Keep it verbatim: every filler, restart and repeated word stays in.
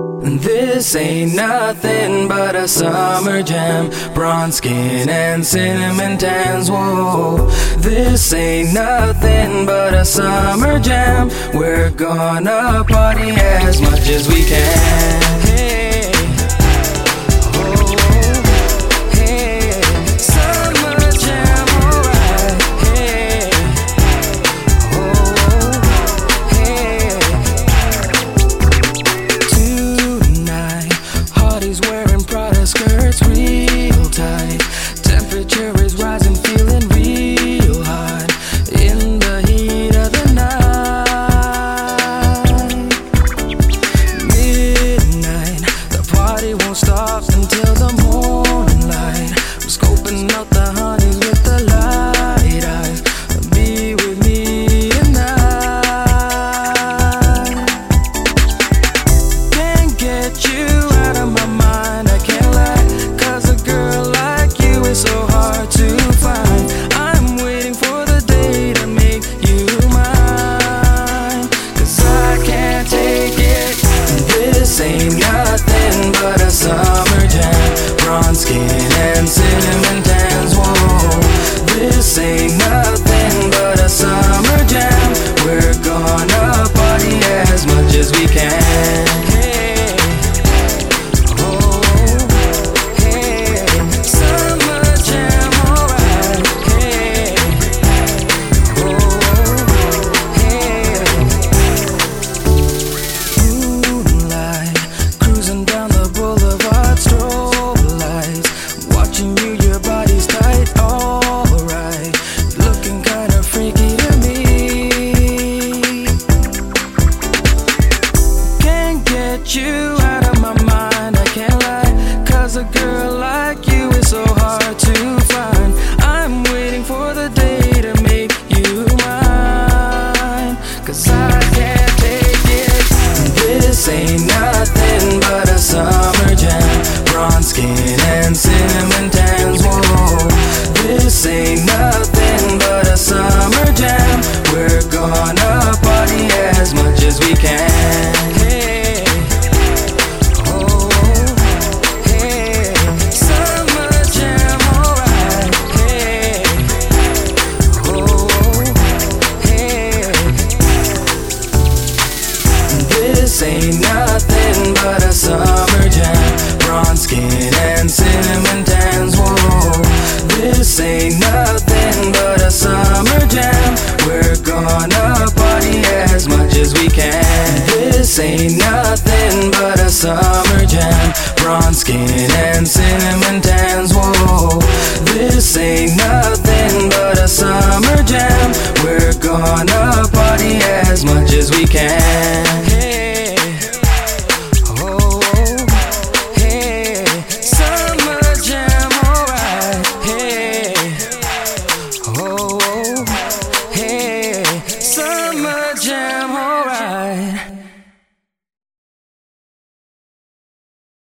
This ain't nothing but a summer jam. Bronze skin and cinnamon tans, whoa. This ain't nothing but a summer jam. We're gonna party as much as we can. Hey, oh, hey, summer jam, alright. Hey, oh, hey. Tonight, Hardy's wearing Prada skirts real tight. Temperature is rising, feeling real hot in the heat of the night. Midnight, the party won't stop until the morning light. I'm scoping out the honeys with the light eyes. Be with me tonight. Can't get you out of my mind, I can't lie. Cause a girl like you is so hard to find. I'm waiting for the day to make you mine. Cause I can't take it. This ain't nothing but a summer jam. Bronze skin and cinnamon tans, whoa. This ain't nothing but a summer jam. We're gonna party as much as we can. Hey, oh, hey, summer jam, alright. Hey, oh, hey. Moonlight, cruising down the boulevard, strobe lights. Watching you, your body's tight, alright. Looking kinda freaky to me. Can't get you out of my mind, I can't lie. Cause a girl like you is so hard to find. I'm waiting for the day to make you mine. Cause I can't take it. This ain't nothing but a summer jam. Bronze skin and cinnamon tans, whoa. This ain't nothing but a summer jam. We're gonna party as much as we can. Hey, oh, hey, summer jam, alright. Hey, oh, hey. This ain't nothing but a summer jam. Bronze skin and cinnamon tans, whoa. This ain't nothing but a summer jam. We're gonna party as much as we can. This ain't nothing but a summer jam. Bronze skin and cinnamon tans, whoa. This ain't nothing but a summer jam. We're gonna party as much as we can.